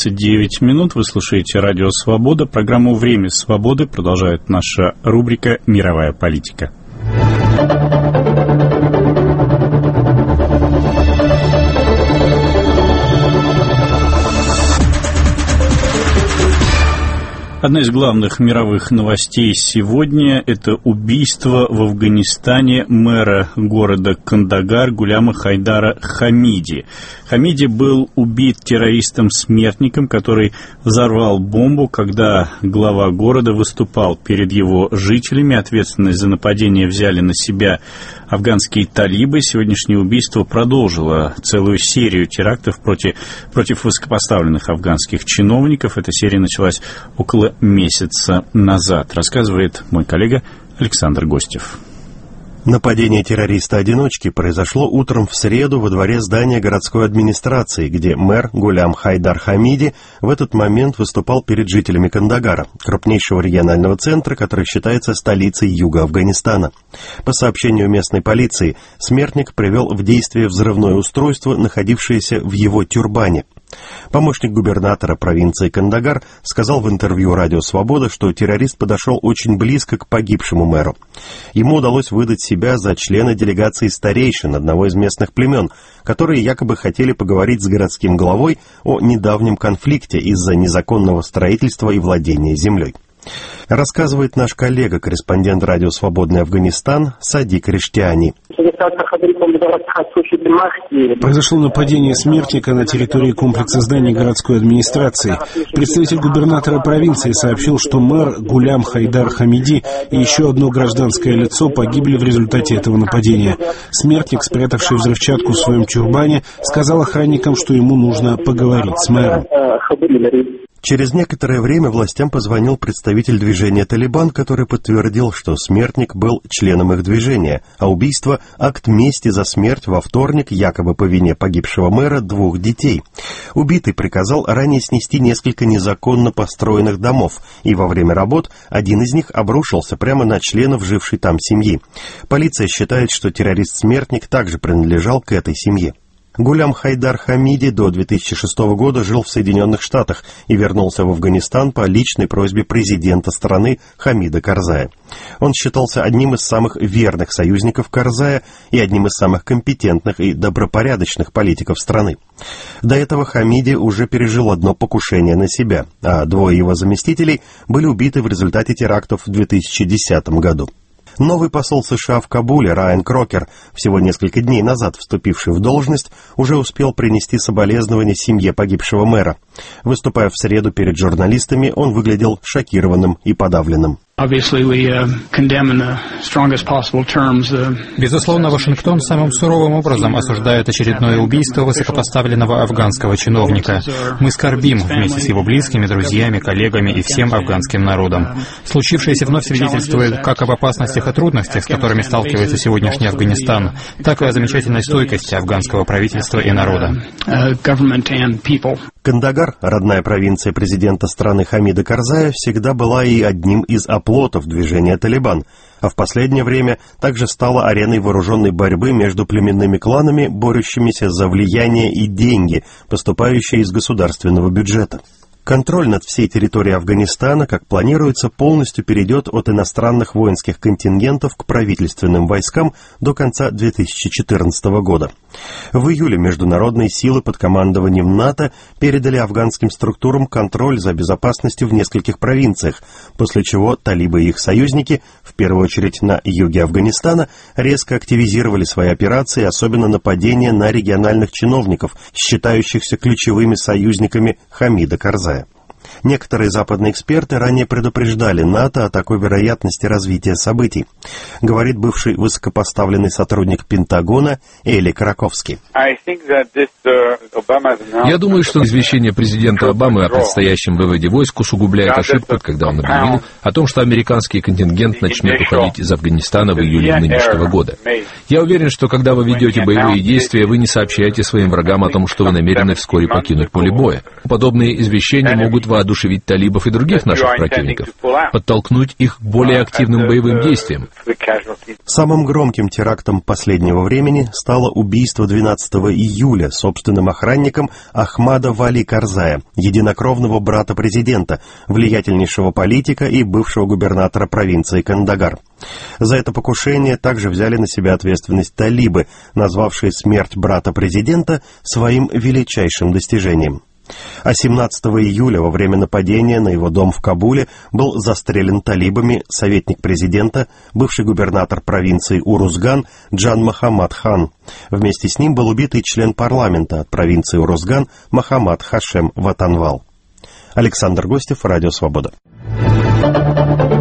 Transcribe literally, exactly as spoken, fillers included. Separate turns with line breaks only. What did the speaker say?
тридцать девять минут. Вы слушаете Радио Свобода. Программу «Время свободы» продолжает наша рубрика «Мировая политика». Одна из главных мировых новостей сегодня – это убийство в Афганистане мэра города Кандагар Гуляма Хайдара Хамиди. Хамиди был убит террористом-смертником, который взорвал бомбу, когда глава города выступал перед его жителями. Ответственность за нападение взяли на себя афганские талибы. Сегодняшнее убийство продолжило целую серию терактов против, против высокопоставленных афганских чиновников. Эта серия началась около месяца назад, рассказывает мой коллега Александр Гостев.
Нападение террориста-одиночки произошло утром в среду во дворе здания городской администрации, где мэр Гулям Хайдар Хамиди в этот момент выступал перед жителями Кандагара, крупнейшего регионального центра, который считается столицей юга Афганистана. По сообщению местной полиции, смертник привел в действие взрывное устройство, находившееся в его тюрбане. Помощник губернатора провинции Кандагар сказал в интервью «Радио Свобода», что террорист подошел очень близко к погибшему мэру. Ему удалось выдать себя за члена делегации старейшин одного из местных племен, которые якобы хотели поговорить с городским главой о недавнем конфликте из-за незаконного строительства и владения землей. Рассказывает наш коллега, корреспондент «Радио Свободный Афганистан» Садик Рештиани.
Произошло нападение смертника на территории комплекса зданий городской администрации. Представитель губернатора провинции сообщил, что мэр Гулям Хайдар Хамиди и еще одно гражданское лицо погибли в результате этого нападения. Смертник, спрятавший взрывчатку в своем тюрбане, сказал охранникам, что ему нужно поговорить с мэром.
Через некоторое время властям позвонил представитель движения «Талибан», который подтвердил, что смертник был членом их движения, а убийство – акт мести за смерть во вторник, якобы по вине погибшего мэра, двух детей. Убитый приказал ранее снести несколько незаконно построенных домов, и во время работ один из них обрушился прямо на членов жившей там семьи. Полиция считает, что террорист-смертник также принадлежал к этой семье. Гулям Хайдар Хамиди до две тысячи шестого года жил в Соединенных Штатах и вернулся в Афганистан по личной просьбе президента страны Хамида Карзая. Он считался одним из самых верных союзников Карзая и одним из самых компетентных и добропорядочных политиков страны. До этого Хамиди уже пережил одно покушение на себя, а двое его заместителей были убиты в результате терактов в две тысячи десятом году. Новый посол США в Кабуле Райан Крокер, всего несколько дней назад вступивший в должность, уже успел принести соболезнования семье погибшего мэра. Выступая в среду перед журналистами, он выглядел шокированным и подавленным.
Безусловно, Вашингтон самым суровым образом осуждает очередное убийство высокопоставленного афганского чиновника. Мы скорбим вместе с его близкими, друзьями, коллегами и всем афганским народом. Случившееся вновь свидетельствует как об опасностях и трудностях, с которыми сталкивается сегодняшний Афганистан, так и о замечательной стойкости афганского правительства и народа.
Кандагар, родная провинция президента страны Хамида Карзая, всегда была и одним из оплотов движения «Талибан», а в последнее время также стала ареной вооруженной борьбы между племенными кланами, борющимися за влияние и деньги, поступающие из государственного бюджета. Контроль над всей территорией Афганистана, как планируется, полностью перейдет от иностранных воинских контингентов к правительственным войскам до конца две тысячи четырнадцатого года. В июле международные силы под командованием НАТО передали афганским структурам контроль за безопасностью в нескольких провинциях, после чего талибы и их союзники, в первую очередь на юге Афганистана, резко активизировали свои операции, особенно нападения на региональных чиновников, считающихся ключевыми союзниками Хамида Карзая. Некоторые западные эксперты ранее предупреждали НАТО о такой вероятности развития событий, говорит бывший высокопоставленный сотрудник Пентагона Эли Краковский.
Я думаю, что извещение президента Обамы о предстоящем выводе войск усугубляет ошибку, когда он объявил о том, что американский контингент начнет уходить из Афганистана в июле нынешнего года. Я уверен, что когда вы ведете боевые действия, вы не сообщаете своим врагам о том, что вы намерены вскоре покинуть поле боя. Подобные извещения могут воодушевить талибов и других наших противников, подтолкнуть их к более активным боевым действиям.
Самым громким терактом последнего времени стало убийство двенадцатого июля собственным охранником Ахмада Вали Карзая, единокровного брата президента, влиятельнейшего политика и бывшего губернатора провинции Кандагар. За это покушение также взяли на себя ответственность талибы, назвавшие смерть брата президента своим величайшим достижением. А семнадцатого июля во время нападения на его дом в Кабуле был застрелен талибами советник президента, бывший губернатор провинции Урузган Джан Мохаммад Хан. Вместе с ним был убит и член парламента от провинции Урузган Мохаммад Хашем Ватанвал. Александр Гостев, Радио Свобода.